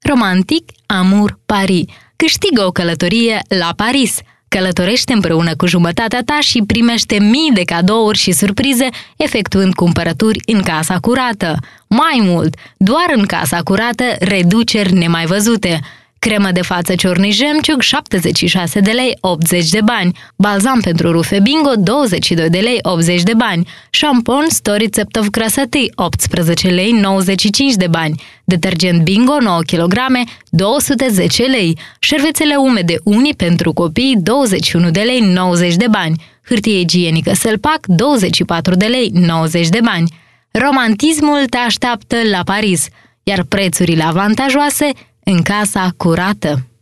Romantic Amour Paris. Câștigă o călătorie la Paris. Călătorește împreună cu jumătatea ta și primește mii de cadouri și surprize efectuând cumpărături în Casa Curată. Mai mult, doar în Casa Curată, reduceri nemai văzute. Cremă de față Ciorni Jemciug, 76 de lei, 80 de bani. Balzam pentru rufe Bingo, 22 de lei, 80 de bani. Șampon Story Țeptov Krasătii, 18 lei, 95 de bani. Detergent Bingo, 9 kg, 210 lei. Șervețele umede Uni pentru copii, 21 de lei, 90 de bani. Hârtie igienică Selpac, 24 de lei, 90 de bani. Romantismul te așteaptă la Paris, iar prețurile avantajoase în Casa Curată.